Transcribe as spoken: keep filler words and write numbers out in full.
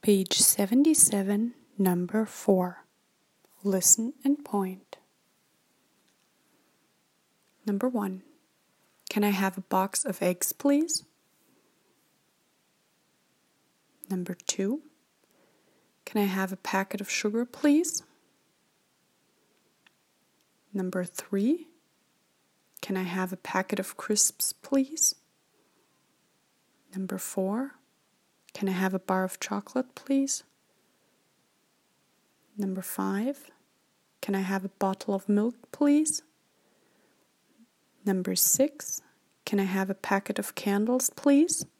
Page seventy-seven, number four. Listen and point. Number one. Can I have a box of eggs, please? Number two. Can I have a packet of sugar, please? Number three. Can I have a packet of crisps, please? Number four. Can I have a bar of chocolate, please? Number five. Can I have a bottle of milk, please? Number six. Can I have a packet of candles, please?